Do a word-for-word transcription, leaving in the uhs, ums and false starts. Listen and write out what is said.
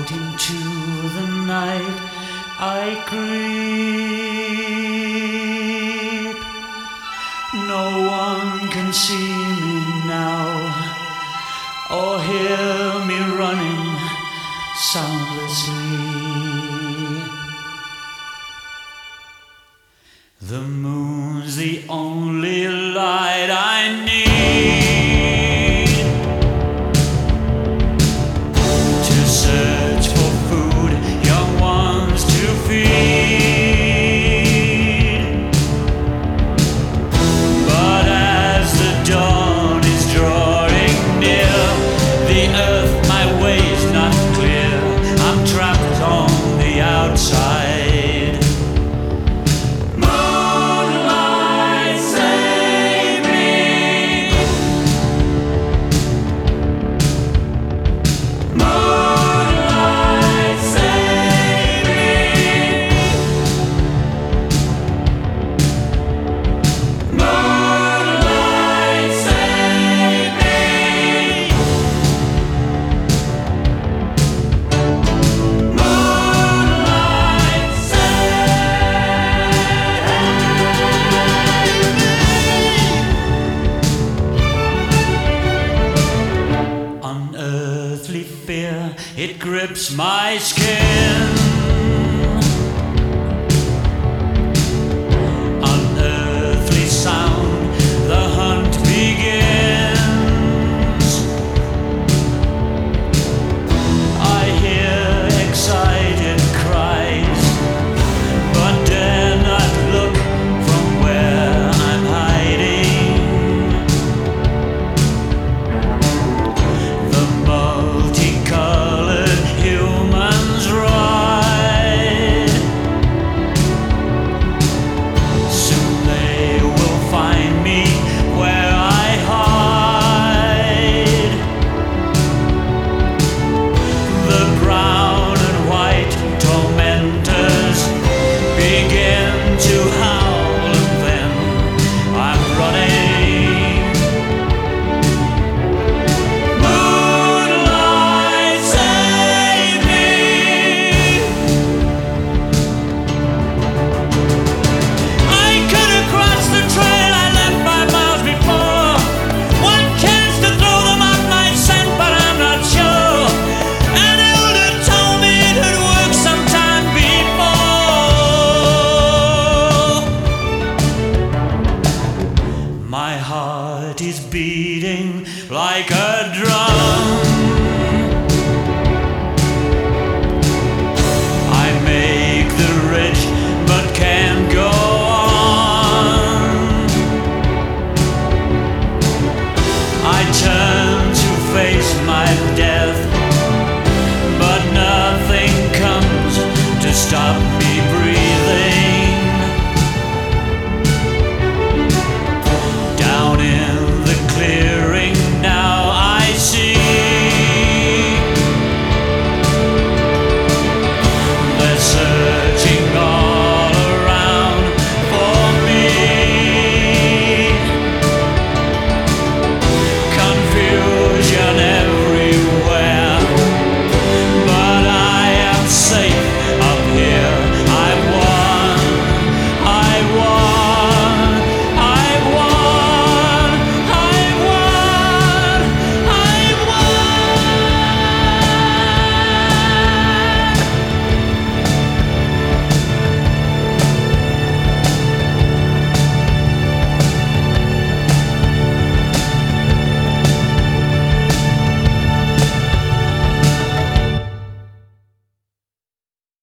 Out into the night I creep. No one can see me now or hear me running soundlessly. The moon's the only light I need to search for food, young ones to feed. But as the dawn is drawing near, the earth, my way is not clear. I'm trapped on the outside. Fear, it grips my skin. Unearthly sound, the hunt begins. I hear excited cries, but dare not look from where I'm hiding. The multicolored humans ride. Soon they will find me where I hide. The brown and white tormentors begin to howl, and then I'm running. Moonlight, save me. I could have crossed the trail I left five miles before. One chance to throw them off my scent, but I'm not sure. An elder told me it would work sometime before. My heart is beating like a drum.